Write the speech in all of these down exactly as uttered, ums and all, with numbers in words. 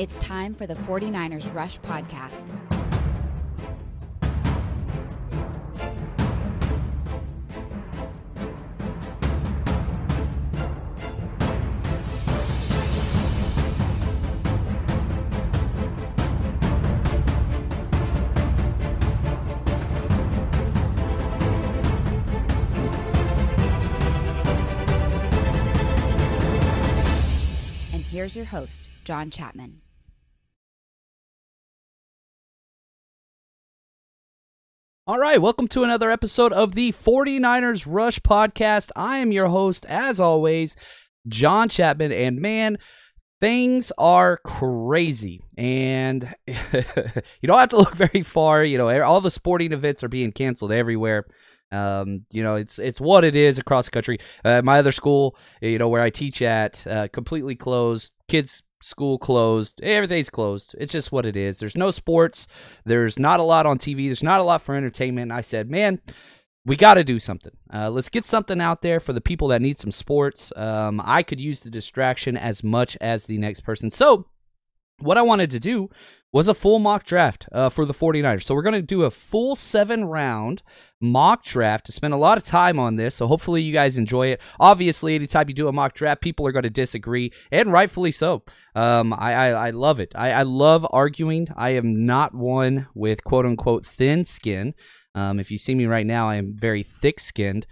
It's time for the 49ers Rush Podcast. And here's your host, John Chapman. All right, welcome to another episode of the 49ers Rush Podcast. I am your host, as always, John Chapman, and man, things are crazy, and you don't have to look very far. You know, all the sporting events are being canceled everywhere. Um, you know, it's it's what it is across the country. Uh, my other school, you know, where I teach at, uh, completely closed. Kids' school closed. Everything's closed. It's just what it is. There's no sports. There's not a lot on T V. There's not a lot for entertainment. And I said, man, we got to do something. Uh, let's get something out there for the people that need some sports. Um, I could use the distraction as much as the next person. So what I wanted to do was a full mock draft uh, for the 49ers. So we're going to do a full seven-round mock draft to spend a lot of time on this, so hopefully you guys enjoy it. Obviously, anytime you do a mock draft, people are going to disagree, and rightfully so. Um, I, I, I love it. I, I love arguing. I am not one with quote-unquote thin skin. Um, if you see me right now, I am very thick-skinned.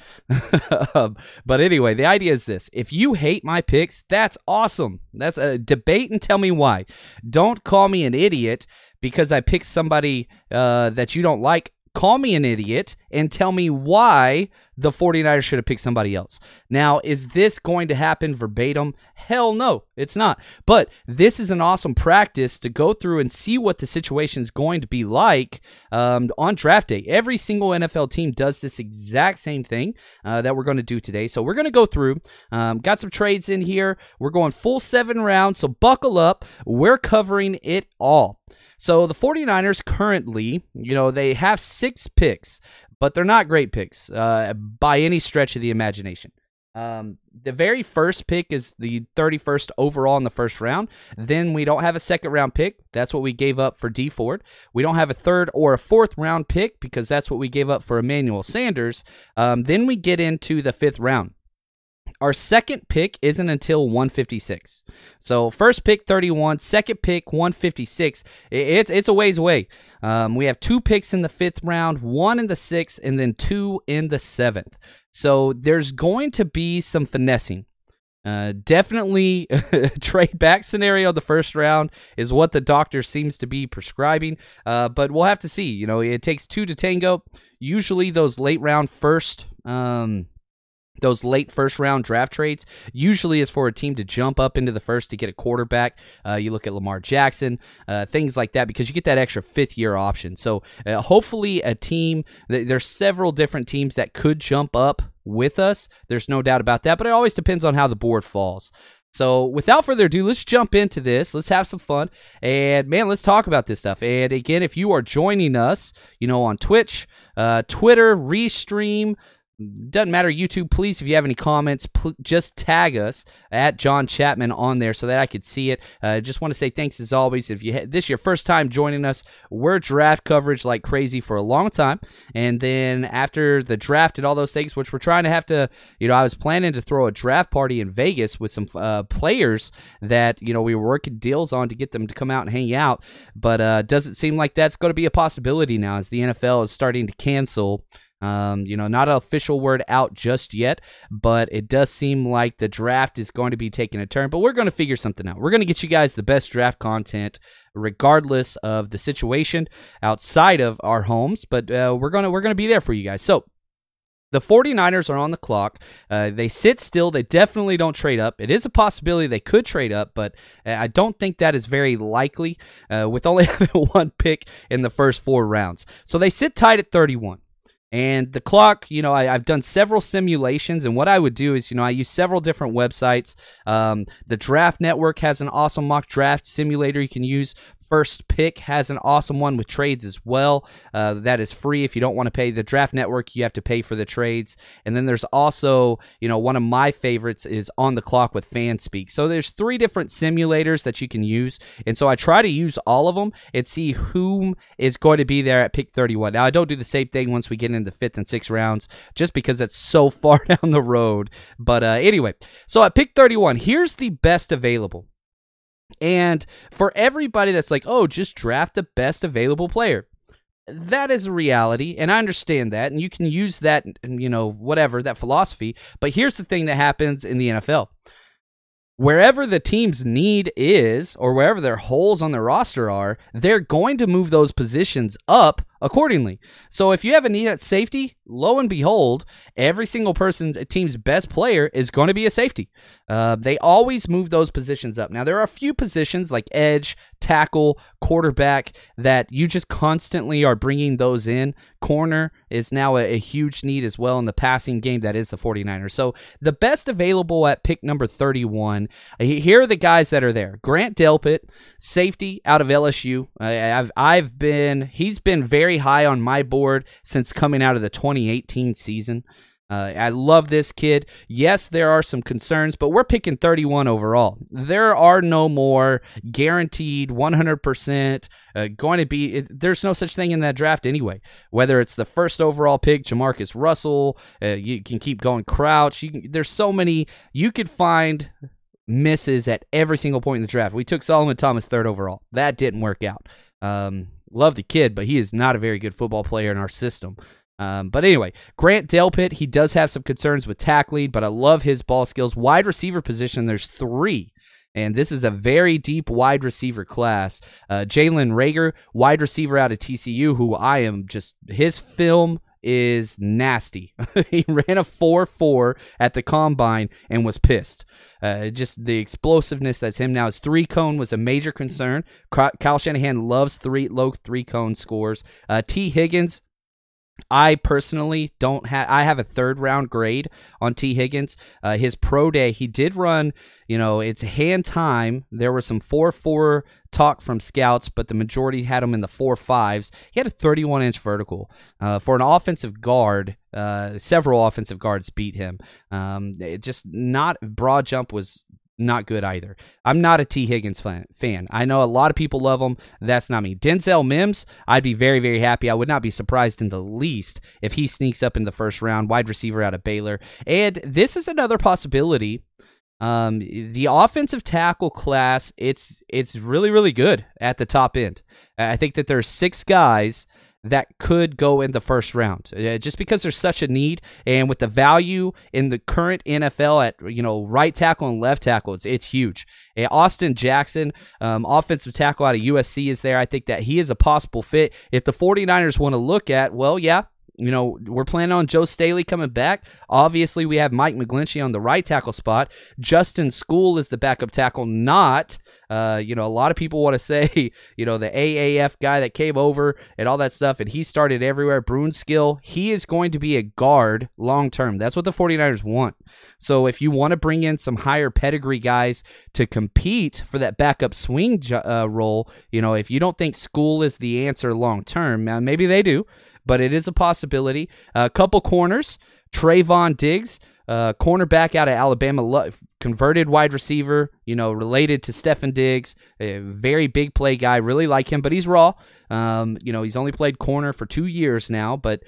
um, but anyway, the idea is this. If you hate my picks, that's awesome. That's a debate and tell me why. Don't call me an idiot because I picked somebody uh, that you don't like. Call me an idiot and tell me why the 49ers should have picked somebody else. Now, is this going to happen verbatim? Hell no, it's not. But this is an awesome practice to go through and see what the situation is going to be like um, on draft day. Every single N F L team does this exact same thing uh, that we're going to do today. So we're going to go through. Um, got some trades in here. We're going full seven rounds, so buckle up. We're covering it all. So the 49ers currently, you know, they have six picks, but they're not great picks uh, by any stretch of the imagination. Um, the very first pick is the thirty-first overall in the first round. Then we don't have a second round pick. That's what we gave up for Dee Ford. We don't have a third or a fourth round pick because that's what we gave up for Emmanuel Sanders. Um, then we get into the fifth round. Our second pick isn't until one fifty-six. So first pick thirty-one, second pick one fifty-six. It's it's a ways away. Um, we have two picks in the fifth round, one in the sixth, and then two in the seventh. So there's going to be some finessing. Uh, definitely trade back scenario the first round is what the doctor seems to be prescribing. Uh, but we'll have to see. You know, it takes two to tango. Usually those late round first um Those late first-round draft trades usually is for a team to jump up into the first to get a quarterback. Uh, you look at Lamar Jackson, uh, things like that, because you get that extra fifth-year option. So uh, hopefully a team, th- there's several different teams that could jump up with us. There's no doubt about that, but it always depends on how the board falls. So without further ado, let's jump into this. Let's have some fun. And, man, let's talk about this stuff. And, again, if you are joining us, you know, on Twitch, uh, Twitter, Restream, doesn't matter, YouTube, please, if you have any comments, pl- just tag us at John Chapman on there so that I could see it. I uh, just want to say thanks as always. If you ha- this is your first time joining us, we're draft coverage like crazy for a long time. And then after the draft and all those things, which we're trying to have to, you know, I was planning to throw a draft party in Vegas with some uh, players that, you know, we were working deals on to get them to come out and hang out. But uh, doesn't seem like that's going to be a possibility now as the N F L is starting to cancel. Um, you know, not an official word out just yet, but it does seem like the draft is going to be taking a turn, but we're going to figure something out. We're going to get you guys the best draft content regardless of the situation outside of our homes, but uh, we're going to we're going to be there for you guys. So the 49ers are on the clock. Uh, they sit still. They definitely don't trade up. It is a possibility they could trade up, but I don't think that is very likely uh, with only having one pick in the first four rounds. So they sit tight at thirty-one. And the clock, you know, I, I've done several simulations, and what I would do is, you know, I use several different websites. Um, the Draft Network has an awesome mock draft simulator you can use. First Pick has an awesome one with trades as well. Uh, that is free if you don't want to pay. The Draft Network, you have to pay for the trades. And then there's also, you know, one of my favorites is On the Clock with FanSpeak. So there's three different simulators that you can use. And so I try to use all of them and see whom is going to be there at pick thirty-one. Now, I don't do the same thing once we get into the fifth and sixth rounds, just because it's so far down the road. But uh, anyway, so at pick thirty-one, here's the best available. And for everybody that's like, oh, just draft the best available player, that is a reality, and I understand that, and you can use that, you know, whatever, that philosophy. But here's the thing that happens in the N F L. Wherever the team's need is, or wherever their holes on their roster are, they're going to move those positions up accordingly. So if you have a need at safety, lo and behold, every single person, a team's best player, is going to be a safety. Uh, they always move those positions up. Now, there are a few positions like edge, tackle, quarterback that you just constantly are bringing those in. Corner is now a, a huge need as well in the passing game. That is the 49ers. So the best available at pick number thirty-one, here are the guys that are there. Grant Delpit, safety out of L S U. I've, I've been, he's been very high on my board since coming out of the twenty eighteen season. Uh, I love this kid. Yes, there are some concerns, but we're picking thirty-one overall. There are no more guaranteed one hundred percent uh, going to be. It, there's no such thing in that draft anyway. Whether it's the first overall pick, Jamarcus Russell, uh, you can keep going, Crouch. You can, there's so many. You could find misses at every single point in the draft. We took Solomon Thomas third overall. That didn't work out. Um, love the kid, but he is not a very good football player in our system. Um, but anyway, Grant Delpit, he does have some concerns with tackling, but I love his ball skills. Wide receiver position, there's three, and this is a very deep wide receiver class. Uh, Jalen Reagor, wide receiver out of T C U, who I am just, his film is nasty. He ran a four four at the combine and was pissed. Uh, just the explosiveness that's him now. His three cone was a major concern. Kyle Shanahan loves three low three cone scores. Uh, T. Higgins, I personally don't have, I have a third round grade on T. Higgins. Uh, his pro day, he did run, you know, it's hand time. There was some four four talk from scouts, but the majority had him in the four fives. He had a thirty-one inch vertical. Uh, for an offensive guard, uh, several offensive guards beat him. Um, it just not, broad jump was not good either. I'm not a T. Higgins fan. fan. I know a lot of people love him. That's not me. Denzel Mims, I'd be very, very happy. I would not be surprised in the least if he sneaks up in the first round, wide receiver out of Baylor. And this is another possibility. Um, the offensive tackle class, it's it's really, really good at the top end. I think that there's six guys that could go in the first round, uh, just because there's such a need, and with the value in the current N F L at, you know, right tackle and left tackle, it's, it's huge. Uh, Austin Jackson, um, offensive tackle out of U S C, is there. I think that he is a possible fit. If the 49ers want to look at, well, yeah, you know, we're planning on Joe Staley coming back. Obviously, we have Mike McGlinchey on the right tackle spot. Justin School is the backup tackle, not, uh, you know, a lot of people want to say, you know, the A A F guy that came over and all that stuff, and he started everywhere. Brunskill, he is going to be a guard long-term. That's what the 49ers want. So if you want to bring in some higher pedigree guys to compete for that backup swing uh, role, you know, if you don't think School is the answer long-term, now maybe they do, but it is a possibility. A uh, couple corners, Trayvon Diggs, uh, cornerback out of Alabama, lo- converted wide receiver, you know, related to Stefon Diggs, a very big play guy, really like him, but he's raw. Um, you know, he's only played corner for two years now, but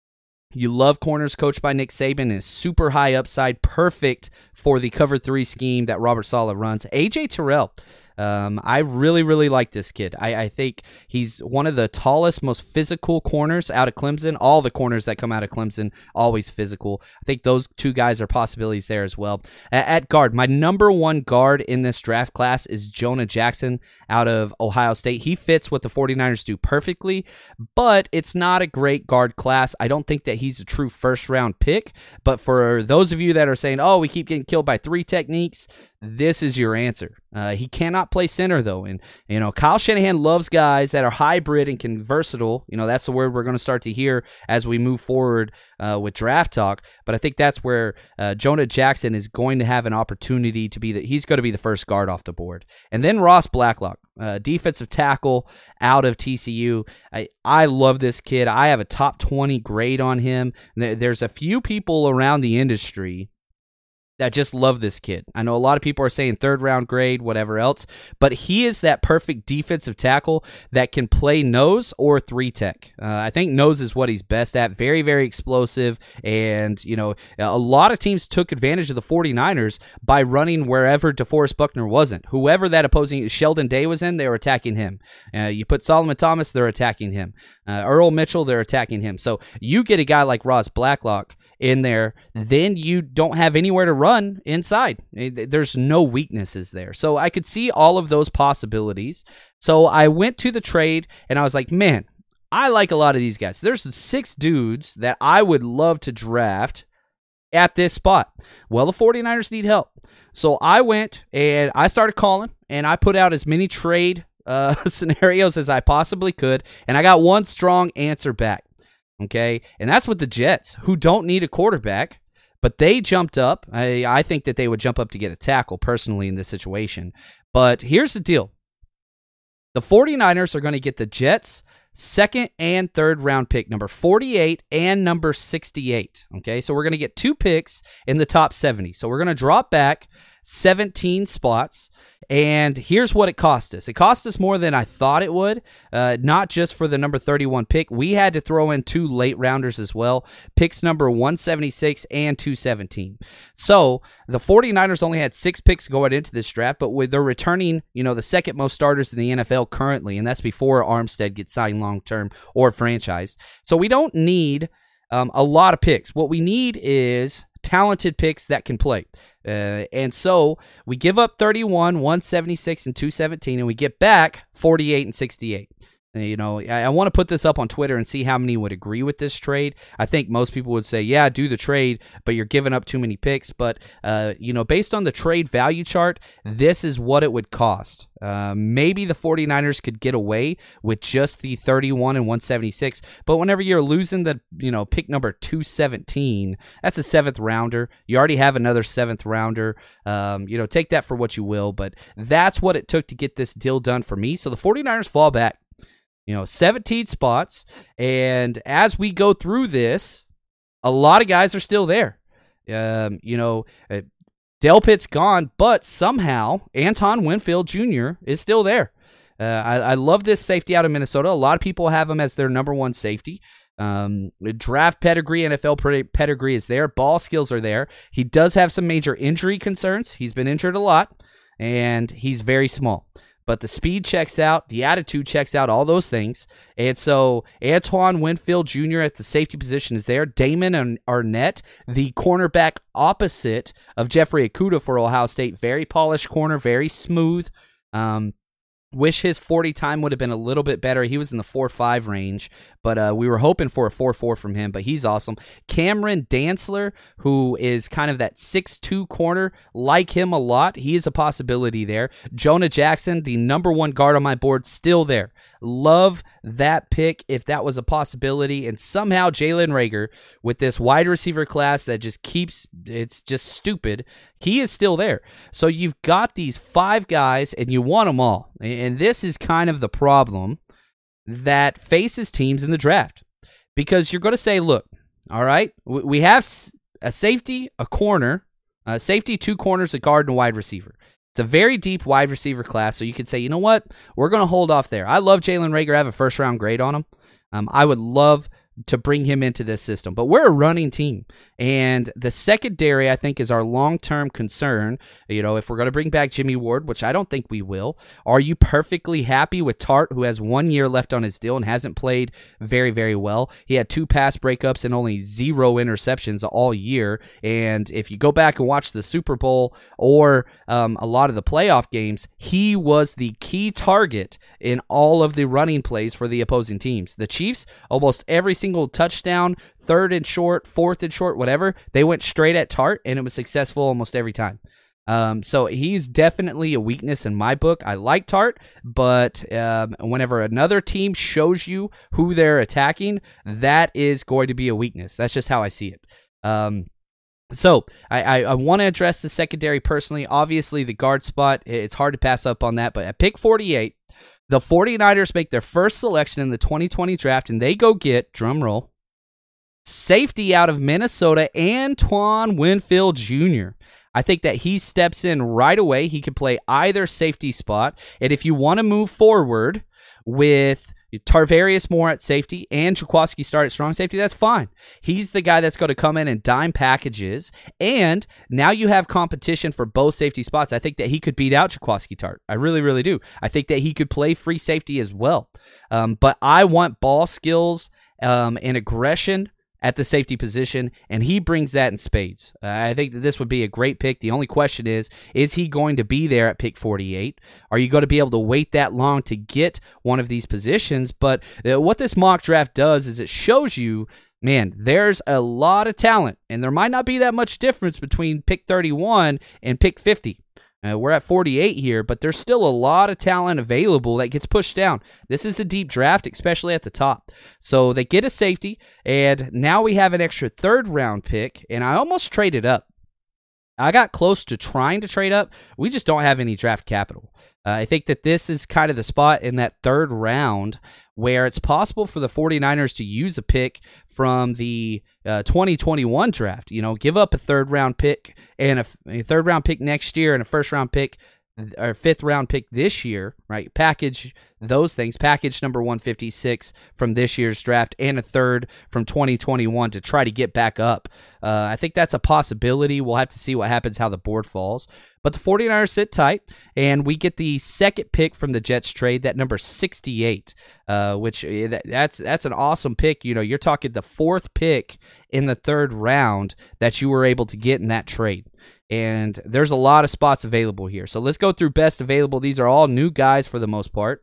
you love corners coached by Nick Saban, and is super high upside, perfect for the cover three scheme that Robert Saleh runs. A J Terrell. Um, I really, really like this kid. I, I think he's one of the tallest, most physical corners out of Clemson. All the corners that come out of Clemson, always physical. I think those two guys are possibilities there as well. At, at guard, my number one guard in this draft class is Jonah Jackson out of Ohio State. He fits what the 49ers do perfectly, but it's not a great guard class. I don't think that he's a true first-round pick, but for those of you that are saying, oh, we keep getting killed by three techniques, this is your answer. Uh, he cannot play center, though. And, you know, Kyle Shanahan loves guys that are hybrid and can versatile. You know, that's the word we're going to start to hear as we move forward uh, with draft talk. But I think that's where uh, Jonah Jackson is going to have an opportunity to be the, he's going to be the first guard off the board. And then Ross Blacklock, uh, defensive tackle out of T C U. I, I love this kid. I have a top twenty grade on him. There's a few people around the industry that just love this kid. I know a lot of people are saying third round grade, whatever else, but he is that perfect defensive tackle that can play nose or three tech. Uh, I think nose is what he's best at. Very, very explosive. And, you know, a lot of teams took advantage of the 49ers by running wherever DeForest Buckner wasn't. Whoever that opposing Sheldon Day was in, they were attacking him. Uh, you put Solomon Thomas, they're attacking him. Uh, Earl Mitchell, they're attacking him. So you get a guy like Ross Blacklock in there, then you don't have anywhere to run inside. There's no weaknesses there. So I could see all of those possibilities. So I went to the trade, and I was like, man, I like a lot of these guys. There's six dudes that I would love to draft at this spot. Well, the 49ers need help. So I went, and I started calling, and I put out as many trade uh, scenarios as I possibly could, and I got one strong answer back. Okay, and that's with the Jets, who don't need a quarterback, but they jumped up. I, I think that they would jump up to get a tackle, personally, in this situation. But here's the deal. The 49ers are going to get the Jets' second and third round pick, number forty-eight and number sixty-eight. Okay, so we're going to get two picks in the top seventy. So we're going to drop back seventeen spots. And here's what it cost us. It cost us more than I thought it would, uh, not just for the number thirty-one pick. We had to throw in two late rounders as well, picks number one seventy-six and two seventeen. So the 49ers only had six picks going into this draft, but with, they're returning, you know, the second most starters in the N F L currently, and that's before Armstead gets signed long-term or franchised. So we don't need um, a lot of picks. What we need is talented picks that can play. Uh, and so we give up thirty-one, one seventy-six, and two seventeen, and we get back forty-eight and sixty-eight. And, you know, I, I want to put this up on Twitter and see how many would agree with this trade. I think most people would say, yeah, do the trade, but you're giving up too many picks. But, uh, you know, based on the trade value chart, this is what it would cost. Uh, maybe the 49ers could get away with just the thirty-one and one seventy-six, but whenever you're losing the, you know, pick number two seventeen, that's a seventh rounder. You already have another seventh rounder. Um, you know, take that for what you will, but that's what it took to get this deal done for me. So the 49ers fall back. You know, seventeen spots, and as we go through this, a lot of guys are still there. Um, you know, uh, Delpit's gone, but somehow Anton Winfield Junior is still there. Uh, I, I love this safety out of Minnesota. A lot of people have him as their number one safety. Um, draft pedigree, N F L pedigree is there. Ball skills are there. He does have some major injury concerns. He's been injured a lot, and he's very small. But the speed checks out, the attitude checks out, all those things. And so Antoine Winfield Junior at the safety position is there. Damon Arnett, the cornerback opposite of Jeffrey Okudah for Ohio State. Very polished corner, very smooth. Um, wish his forty time would have been a little bit better. He was in the four five range, but uh, we were hoping for a four four from him, but he's awesome. Cameron Dantzler, who is kind of that six two corner, like him a lot. He is a possibility there. Jonah Jackson, the number one guard on my board, still there. Love that pick if that was a possibility. And somehow Jalen Reagor, with this wide receiver class that just keeps, it's just stupid, he is still there. So you've got these five guys, and you want them all. And this is kind of the problem that faces teams in the draft. Because you're going to say, look, all right, we have a safety, a corner, a safety, two corners, a guard, and a wide receiver. It's a very deep wide receiver class, so you could say, you know what, we're going to hold off there. I love Jalen Reagor. I have a first-round grade on him. Um, I would love to bring him into this system. But we're a running team, and the secondary, I think, is our long-term concern. You know, if we're going to bring back Jimmy Ward, which I don't think we will, are you perfectly happy with Tart, who has one year left on his deal and hasn't played very, very well? He had two pass breakups and only zero interceptions all year, and if you go back and watch the Super Bowl or um, a lot of the playoff games, he was the key target in all of the running plays for the opposing teams. The Chiefs, almost every single single touchdown, third and short, fourth and short, whatever, they went straight at Tart, and it was successful almost every time. Um, so he's definitely a weakness in my book. I like Tart, but um, whenever another team shows you who they're attacking, that is going to be a weakness. That's just how I see it. Um, so I, I, I want to address the secondary personally. Obviously, the guard spot, it's hard to pass up on that, but at pick forty-eight, the 49ers make their first selection in the twenty twenty draft, and they go get, drum roll, safety out of Minnesota, Antoine Winfield Junior I think that he steps in right away. He can play either safety spot. And if you want to move forward with Tarvarius Moore at safety and Jaquiski start at strong safety, that's fine. He's the guy that's going to come in and dime packages. And now you have competition for both safety spots. I think that he could beat out Jaquiski Tart. I really, really do. I think that he could play free safety as well. Um, but I want ball skills um, and aggression at the safety position, and he brings that in spades. Uh, I think that this would be a great pick. The only question is, is he going to be there at pick forty-eight? Are you going to be able to wait that long to get one of these positions? But uh, what this mock draft does is it shows you, man, there's a lot of talent, and there might not be that much difference between pick thirty-one and pick fifty. Uh, we're at forty-eight here, but there's still a lot of talent available that gets pushed down. This is a deep draft, especially at the top. So they get a safety, and now we have an extra third-round pick, and I almost traded up. I got close to trying to trade up. We just don't have any draft capital. Uh, I think that this is kind of the spot in that third round where it's possible for the 49ers to use a pick from the uh, twenty twenty-one draft. You know, give up a third-round pick and a, a third-round pick next year and a first-round pick or fifth-round pick this year, right? Package those things, package number one fifty-six from this year's draft and a third from twenty twenty-one to try to get back up. Uh, I think that's a possibility. We'll have to see what happens, how the board falls. But the 49ers sit tight, and we get the second pick from the Jets trade, that number sixty-eight, uh, which that, that's that's an awesome pick. You know, you're talking the fourth pick in the third round that you were able to get in that trade. And there's a lot of spots available here. So let's go through best available. These are all new guys for the most part.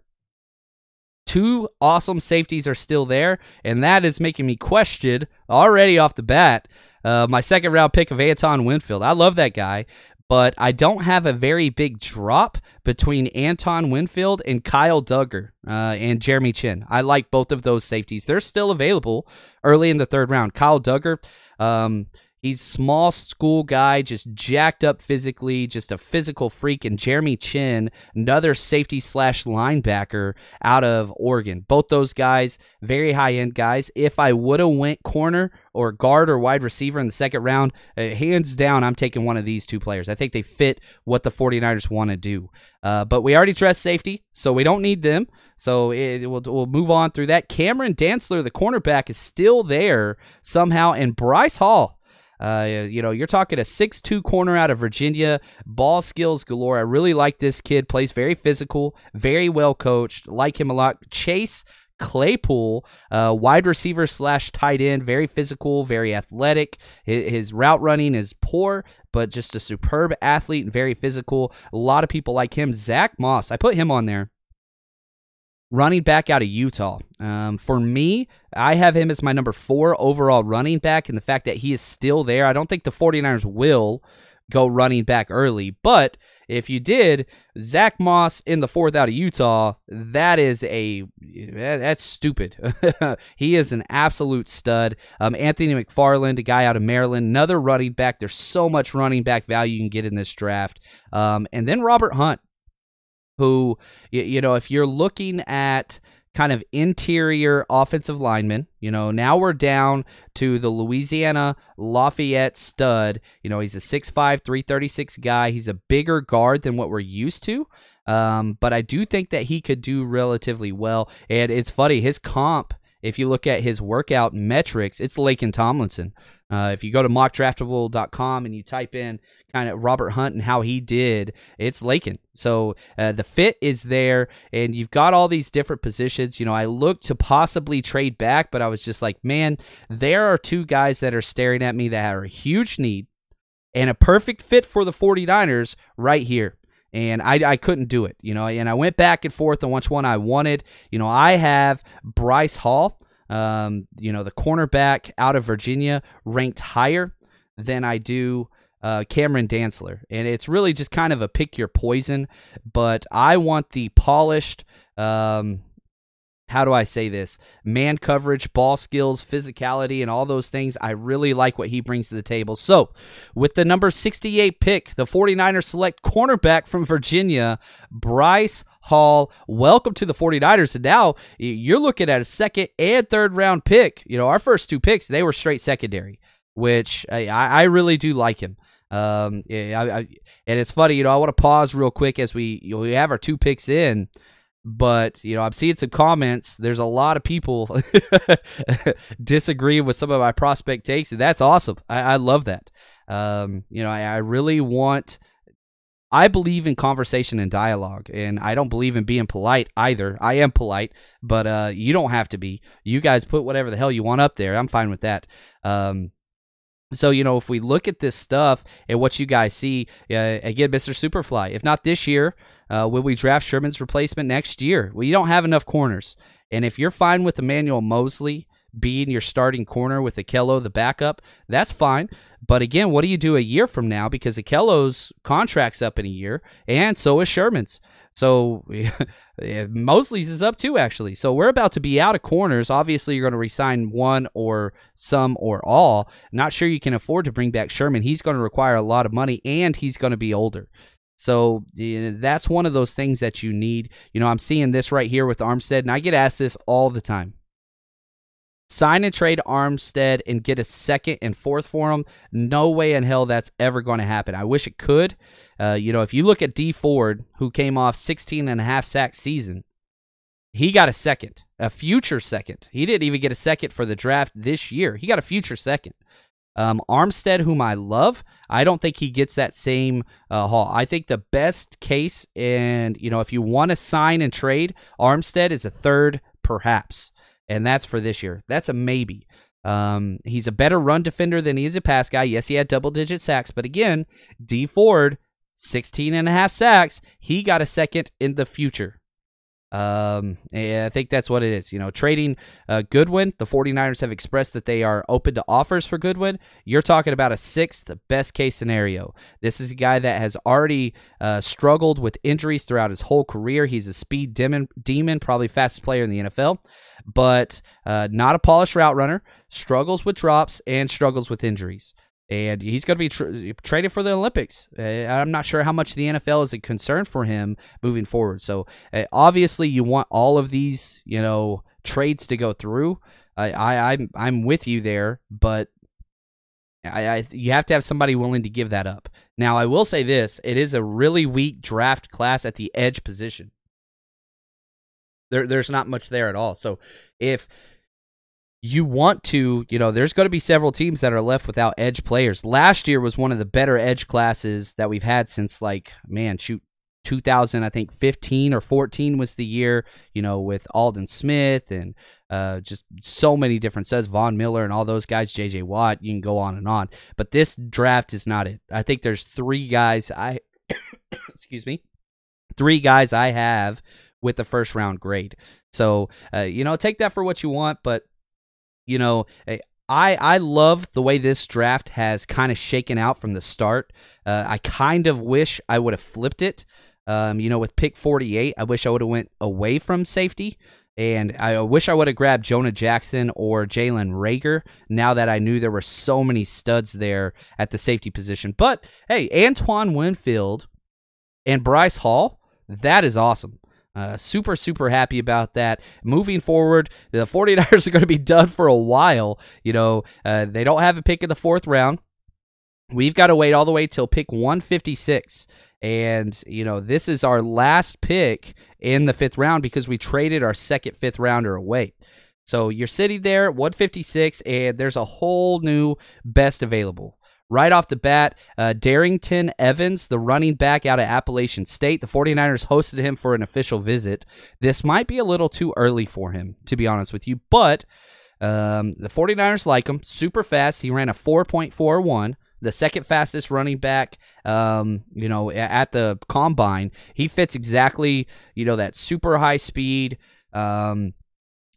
Two awesome safeties are still there, and that is making me question already off the bat uh, my second round pick of Antoine Winfield. I love that guy, but I don't have a very big drop between Antoine Winfield and Kyle Duggar uh, and Jeremy Chin. I like both of those safeties. They're still available early in the third round. Kyle Duggar, um, he's small school guy, just jacked up physically, just a physical freak. And Jeremy Chin, another safety slash linebacker out of Oregon. Both those guys, very high-end guys. If I would have went corner or guard or wide receiver in the second round, uh, hands down, I'm taking one of these two players. I think they fit what the 49ers want to do. Uh, but we already dressed safety, so we don't need them. So it, we'll, we'll move on through that. Cameron Dantzler, the cornerback, is still there somehow. And Bryce Hall, Uh, you know, you're talking a six two corner out of Virginia, ball skills galore. I really like this kid, plays very physical, very well coached, like him a lot. Chase Claypool, uh, wide receiver slash tight end, very physical, very athletic. His, his route running is poor, but just a superb athlete and very physical. A lot of people like him. Zach Moss, I put him on there. Running back out of Utah. Um, for me, I have him as my number four overall running back, and the fact that he is still there, I don't think the 49ers will go running back early, but if you did, Zach Moss in the fourth out of Utah, that is a, that's stupid. He is an absolute stud. Um, Anthony McFarland, a guy out of Maryland, another running back. There's so much running back value you can get in this draft. Um, and then Robert Hunt, who, you know, if you're looking at kind of interior offensive linemen, you know, now we're down to the Louisiana Lafayette stud. You know, he's a six five, three thirty-six guy. He's a bigger guard than what we're used to. Um, but I do think that he could do relatively well. And it's funny, his comp, if you look at his workout metrics, it's Laken Tomlinson. Uh, if you go to mock draftable dot com and you type in kind of Robert Hunt and how he did, it's Laken. So uh, the fit is there, and you've got all these different positions. You know, I looked to possibly trade back, but I was just like, man, there are two guys that are staring at me that are a huge need and a perfect fit for the 49ers right here. And I, I couldn't do it, you know, and I went back and forth on which one I wanted. You know, I have Bryce Hall, um, you know, the cornerback out of Virginia, ranked higher than I do uh, Cameron Dantzler. And it's really just kind of a pick your poison, but I want the polished, um, how do I say this? Man coverage, ball skills, physicality, and all those things. I really like what he brings to the table. So, with the number sixty-eight pick, the 49ers select cornerback from Virginia, Bryce Hall. Welcome to the 49ers. And now you're looking at a second and third round pick. You know, our first two picks, they were straight secondary, which I, I really do like him. Um, I, I, and it's funny, you know, I want to pause real quick as we, you know, we have our two picks in. But, you know, I'm seeing some comments. There's a lot of people disagreeing with some of my prospect takes, and that's awesome. I, I love that. Um, you know, I, I really want – I believe in conversation and dialogue, and I don't believe in being polite either. I am polite, but uh, you don't have to be. You guys put whatever the hell you want up there. I'm fine with that. Um So, you know, if we look at this stuff and what you guys see, uh, again, Mister Superfly, if not this year, uh, will we draft Sherman's replacement next year? Well, you don't have enough corners. And if you're fine with Emmanuel Mosley being your starting corner with Akello, the backup, that's fine. But again, what do you do a year from now? Because Akello's contract's up in a year, and so is Sherman's. So Mosley's is up too, actually. So we're about to be out of corners. Obviously, you're going to resign one or some or all. Not sure you can afford to bring back Sherman. He's going to require a lot of money, and he's going to be older. So you know, that's one of those things that you need. You know, I'm seeing this right here with Armstead, and I get asked this all the time. Sign and trade Armstead and get a second and fourth for him. No way in hell that's ever going to happen. I wish it could. Uh, you know, if you look at D Ford, who came off sixteen and a half sack season, he got a second, a future second. He didn't even get a second for the draft this year. He got a future second. Um, Armstead, whom I love, I don't think he gets that same uh, haul. I think the best case, and you know, if you want to sign and trade, Armstead is a third, perhaps. And that's for this year. That's a maybe. Um, he's a better run defender than he is a pass guy. Yes, he had double-digit sacks. But again, D Ford, sixteen and a half sacks. He got a second in the future. Um, I think that's what it is. You know, trading uh, Goodwin, the 49ers have expressed that they are open to offers for Goodwin. You're talking about a sixth best-case scenario. This is a guy that has already uh, struggled with injuries throughout his whole career. He's a speed demon, demon probably fastest player in the N F L. But uh, not a polished route runner, struggles with drops, and struggles with injuries. And he's going to be tra- traded for the Olympics. Uh, I'm not sure how much the N F L is a concern for him moving forward. So uh, obviously you want all of these, you know, trades to go through. I, I, I'm I'm with you there, but I, I you have to have somebody willing to give that up. Now I will say this: it is a really weak draft class at the edge position. There, there's not much there at all. So if you want to, you know, there's going to be several teams that are left without edge players. Last year was one of the better edge classes that we've had since, like, man, shoot, two thousand, I think fifteen or fourteen was the year, you know, with Aldon Smith and uh, just so many different sets, Von Miller and all those guys, J J Watt, you can go on and on. But this draft is not it. I think there's three guys I, excuse me, three guys I have with the first round grade. So, uh, you know, take that for what you want, but you know, I I love the way this draft has kind of shaken out from the start. Uh, I kind of wish I would have flipped it. Um, you know, with pick forty-eight, I wish I would have went away from safety, and I wish I would have grabbed Jonah Jackson or Jalen Reagor now that I knew there were so many studs there at the safety position. But, hey, Antoine Winfield and Bryce Hall, that is awesome. Uh, super, super happy about that. Moving forward, the 49ers are going to be done for a while. You know, uh, they don't have a pick in the fourth round. We've got to wait all the way till pick one fifty-six. And, you know, this is our last pick in the fifth round because we traded our second fifth rounder away. So you're sitting there at one fifty-six, and there's a whole new best available. Right off the bat, uh, Darrington Evans, the running back out of Appalachian State. The 49ers hosted him for an official visit. This might be a little too early for him, to be honest with you, but um, the 49ers like him. Super fast. He ran a four point four one, the second fastest running back, um, you know, at the combine. He fits exactly, you know, that super high speed, um,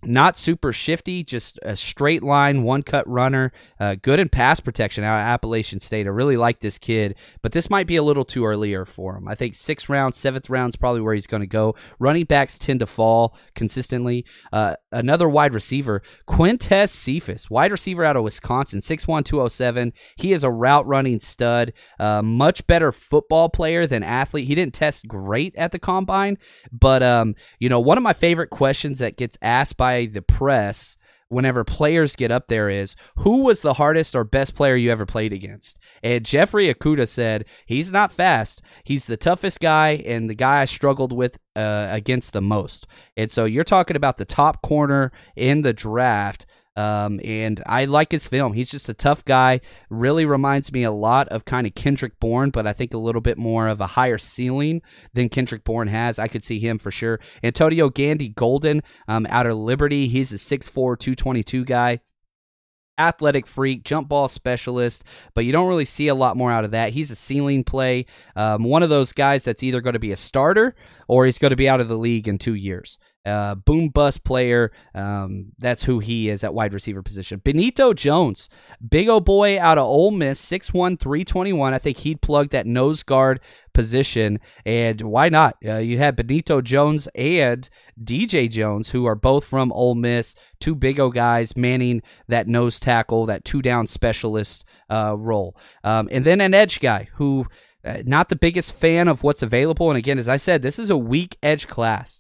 Not super shifty, just a straight line, one-cut runner, uh, good in pass protection out of Appalachian State. I really like this kid, but this might be a little too earlier for him. I think sixth round, seventh round is probably where he's going to go. Running backs tend to fall consistently. Uh, another wide receiver, Quintez Cephas, wide receiver out of Wisconsin, six one, two oh seven. He is a route-running stud, uh, much better football player than athlete. He didn't test great at the combine, but um, you know, one of my favorite questions that gets asked by the press whenever players get up there is, who was the hardest or best player you ever played against? And Jeffrey Okudah said, he's not fast. He's the toughest guy and the guy I struggled with uh, against the most. And so you're talking about the top corner in the draft. Um, and I like his film. He's just a tough guy. Really reminds me a lot of kind of Kendrick Bourne, but I think a little bit more of a higher ceiling than Kendrick Bourne has. I could see him for sure. Antonio Gandy Golden um, out of Liberty. He's a six four, two twenty-two guy. Athletic freak, jump ball specialist, but you don't really see a lot more out of that. He's a ceiling play. Um, one of those guys that's either going to be a starter or he's going to be out of the league in two years. Uh, boom bust player. Um, that's who he is at wide receiver position. Benito Jones, big old boy out of Ole Miss, six one, three twenty-one. I think he'd plug that nose guard position, and why not? Uh, you had Benito Jones and D J Jones, who are both from Ole Miss, two big old guys manning that nose tackle, that two down specialist uh, role. Um, and then an edge guy who, uh, not the biggest fan of what's available. And again, as I said, this is a weak edge class.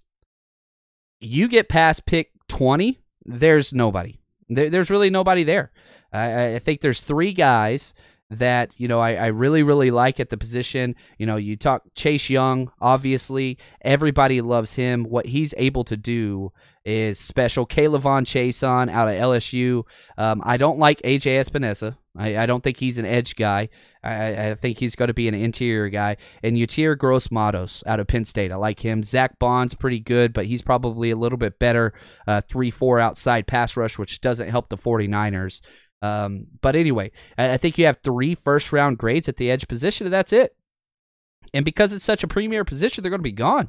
You get past pick twenty, there's nobody. There, there's really nobody there. I, I think there's three guys that, you know, I, I really, really like at the position. You know, you talk Chase Young, obviously. Everybody loves him. What he's able to do is special. K'Lavon Chaisson out of L S U. Um, I don't like A J Espinosa. I, I don't think he's an edge guy. I, I think he's going to be an interior guy. And Yetur Gross-Matos out of Penn State. I like him. Zach Bond's pretty good, but he's probably a little bit better. Uh, three four outside pass rush, which doesn't help the 49ers. Um, but anyway, I, I think you have three first-round grades at the edge position, and that's it. And because it's such a premier position, they're going to be gone.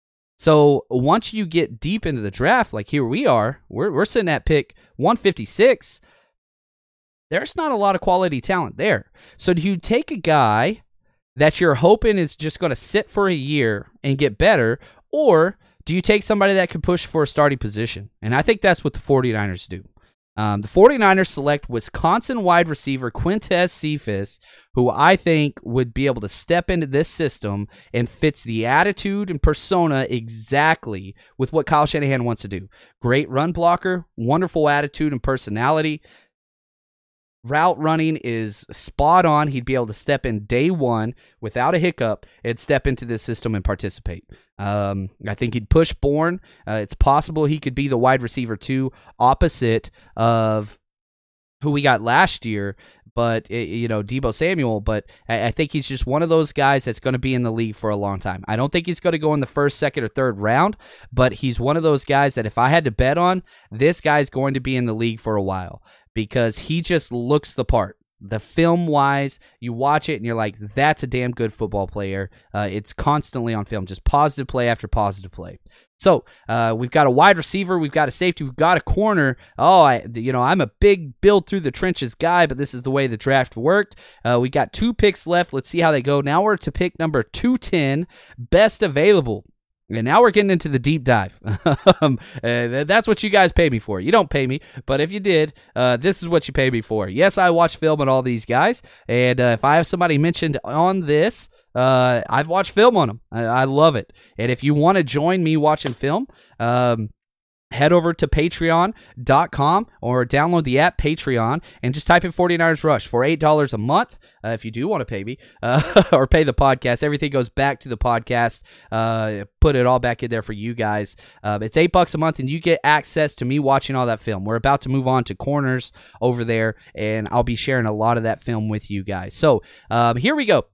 So once you get deep into the draft, like here we are, we're we're sitting at pick one fifty-six. There's not a lot of quality talent there. So do you take a guy that you're hoping is just going to sit for a year and get better, or do you take somebody that can push for a starting position? And I think that's what the 49ers do. Um, the 49ers select Wisconsin wide receiver Quintez Cephas, who I think would be able to step into this system and fits the attitude and persona exactly with what Kyle Shanahan wants to do. Great run blocker, wonderful attitude and personality. Route running is spot on. He'd be able to step in day one without a hiccup and step into this system and participate. Um, I think he'd push Bourne. Uh, it's possible he could be the wide receiver too, opposite of who we got last year, but you know, Deebo Samuel. But I, I think he's just one of those guys that's going to be in the league for a long time. I don't think he's going to go in the first, second, or third round, but he's one of those guys that if I had to bet on, this guy's going to be in the league for a while. Because he just looks the part. The film-wise, you watch it and you're like, that's a damn good football player. Uh, it's constantly on film, just positive play after positive play. So uh, we've got a wide receiver, we've got a safety, we've got a corner. Oh, I, you know, I'm a big build through the trenches guy, but this is the way the draft worked. Uh, we got two picks left. Let's see how they go. Now we're to pick number two ten, best available. And now we're getting into the deep dive. um, uh, that's what you guys pay me for. You don't pay me, but if you did, uh, this is what you pay me for. Yes, I watch film on all these guys, and uh, if I have somebody mentioned on this, uh, I've watched film on them. I, I love it. And if you want to join me watching film, um, head over to patreon dot com or download the app Patreon and just type in 49ers Rush for eight dollars a month. Uh, if you do want to pay me uh, or pay the podcast, everything goes back to the podcast. Uh, put it all back in there for you guys. Uh, it's eight bucks a month and you get access to me watching all that film. We're about to move on to corners over there and I'll be sharing a lot of that film with you guys. So um, here we go.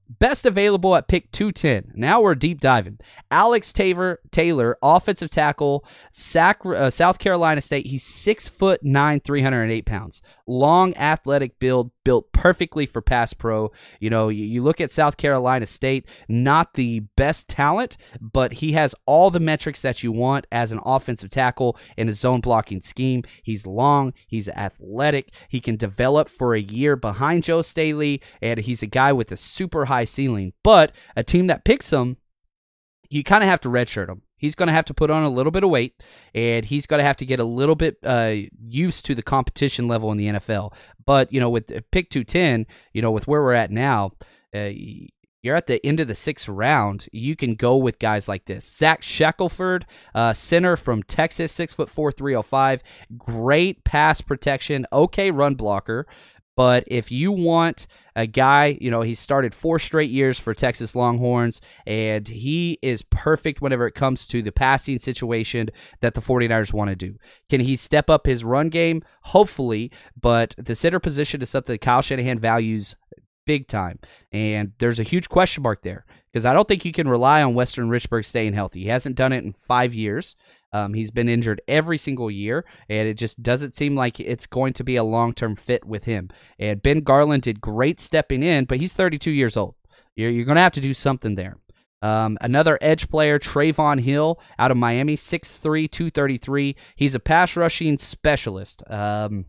best available at pick two ten. Now we're deep diving. Alex Taylor, Taylor, offensive tackle, Sac, uh, South Carolina State. He's six foot nine, three hundred eight pounds. Long, athletic build, built perfectly for pass pro. You know, you, you look at South Carolina State, not the best talent, but he has all the metrics that you want as an offensive tackle in a zone blocking scheme. He's long, he's athletic, he can develop for a year behind Joe Staley, and he's a guy with a super high ceiling. But a team that picks him, you kind of have to redshirt him. He's going to have to put on a little bit of weight, and he's going to have to get a little bit uh, used to the competition level in the N F L. But, you know, with pick two ten, you know, with where we're at now, uh, you're at the end of the sixth round. You can go with guys like this. Zach Shackelford, uh, center from Texas, six foot four, three oh five. Great pass protection, okay run blocker. But if you want a guy, you know, he started four straight years for Texas Longhorns, and he is perfect whenever it comes to the passing situation that the 49ers want to do. Can he step up his run game? Hopefully, but the center position is something that Kyle Shanahan values big time, and there's a huge question mark there because I don't think you can rely on Western Richburg staying healthy. He hasn't done it in five years. Um, he's been injured every single year, and it just doesn't seem like it's going to be a long-term fit with him. And Ben Garland did great stepping in, but he's thirty-two years old. You're, you're going to have to do something there. Um, another edge player, Trayvon Hill, out of Miami, six three, two thirty-three. He's a pass rushing specialist. Um,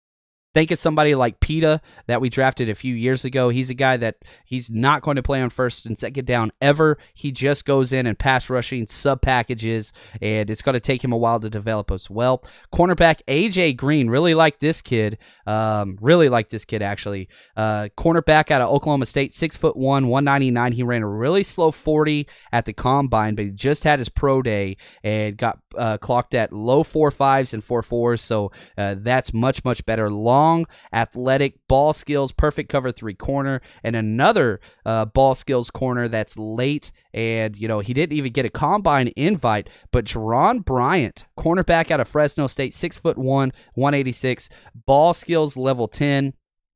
Think of somebody like Peta that we drafted a few years ago. He's a guy that he's not going to play on first and second down ever. He just goes in and pass rushing sub packages, and it's going to take him a while to develop as well. Cornerback A J Green, really like this kid. Um, really like this kid actually. Uh, cornerback out of Oklahoma State, six foot one, one ninety-nine. He ran a really slow forty at the combine, but he just had his pro day and got uh, clocked at low four fives and four fours. So uh, that's much much better. Long Long, athletic, ball skills, perfect cover three corner, and another uh, ball skills corner that's late, and, you know, he didn't even get a combine invite, but Jerron Bryant, cornerback out of Fresno State, six foot one, one eighty-six, ball skills level ten,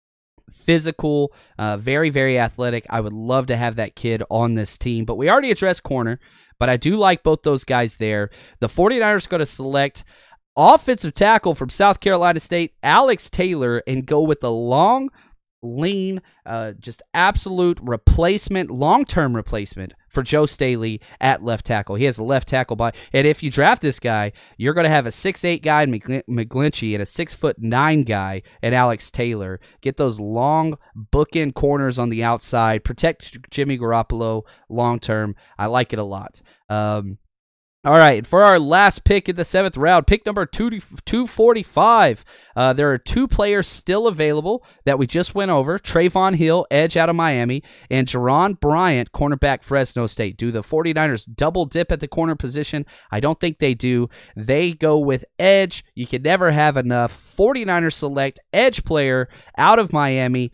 physical, uh, very, very athletic. I would love to have that kid on this team, but we already addressed corner, but I do like both those guys there. The 49ers are going to select offensive tackle from South Carolina State, Alex Taylor, and go with the long, lean, uh, just absolute replacement, long-term replacement for Joe Staley at left tackle. He has a left tackle by, and if you draft this guy, you're going to have a six eight guy in McGlinchey and a six foot nine guy in Alex Taylor. Get those long bookend corners on the outside. Protect Jimmy Garoppolo long-term. I like it a lot. Um, All right, for our last pick in the seventh round, pick number two forty-five, uh, there are two players still available that we just went over. Trayvon Hill, edge out of Miami, and Jerron Bryant, cornerback Fresno State. Do the 49ers double dip at the corner position? I don't think they do. They go with edge. You can never have enough. 49ers select edge player out of Miami,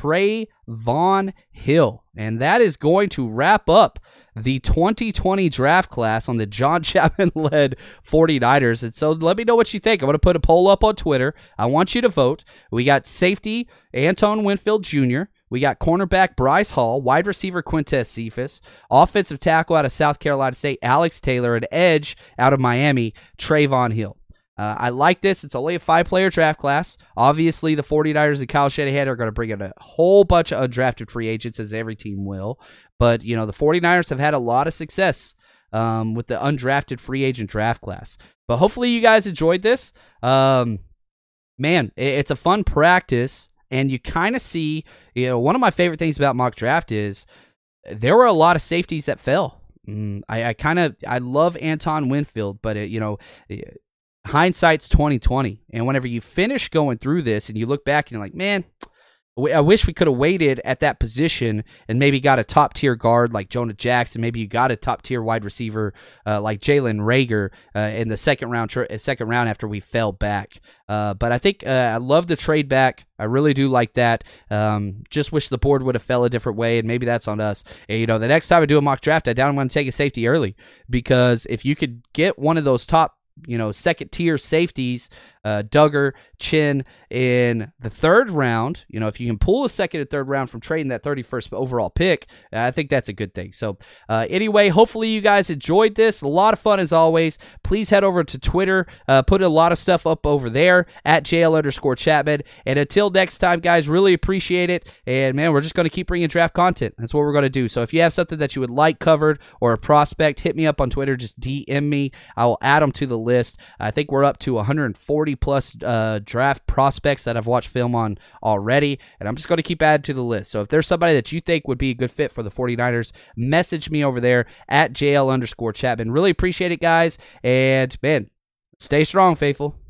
Trayvon Hill. And that is going to wrap up the twenty twenty draft class on the John Chapman-led 49ers. And so let me know what you think. I'm going to put a poll up on Twitter. I want you to vote. We got safety Antoine Winfield Junior We got cornerback Bryce Hall, wide receiver Quintez Cephas, offensive tackle out of South Carolina State Alex Taylor, and edge out of Miami Trayvon Hill. Uh, I like this. It's only a five-player draft class. Obviously, the 49ers and Kyle Shanahan are going to bring in a whole bunch of undrafted free agents, as every team will. But, you know, the 49ers have had a lot of success um, with the undrafted free agent draft class. But hopefully you guys enjoyed this. Um, man, it's a fun practice, and you kind of see, you know, one of my favorite things about mock draft is there were a lot of safeties that fell. Mm, I, I kind of, I love Anton Winfield, but, it, you know, it, hindsight's twenty twenty, and whenever you finish going through this and you look back and you're like, man, I wish we could have waited at that position and maybe got a top-tier guard like Jonah Jackson. Maybe you got a top-tier wide receiver uh, like Jalen Reagor uh, in the second round tr- second round after we fell back. Uh, but I think uh, I love the trade back. I really do like that. Um, just wish the board would have fell a different way, and maybe that's on us. And, you know, the next time I do a mock draft, I don't want to take a safety early, because if you could get one of those top you know, second tier safeties, uh, Dugger, Chin in the third round. You know, if you can pull a second and third round from trading that thirty-first overall pick, I think that's a good thing. So uh, anyway, hopefully you guys enjoyed this. A lot of fun as always. Please head over to Twitter. Uh, put a lot of stuff up over there at JL underscore Chapman. And until next time, guys, really appreciate it. And man, we're just going to keep bringing draft content. That's what we're going to do. So if you have something that you would like covered or a prospect, hit me up on Twitter. Just D M me. I will add them to the list. I think we're up to one hundred forty plus uh, draft prospects that I've watched film on already, and I'm just going to keep adding to the list. So if there's somebody that you think would be a good fit for the 49ers, message me over there at JL underscore Chapman. Really appreciate it, guys, and man, stay strong, faithful.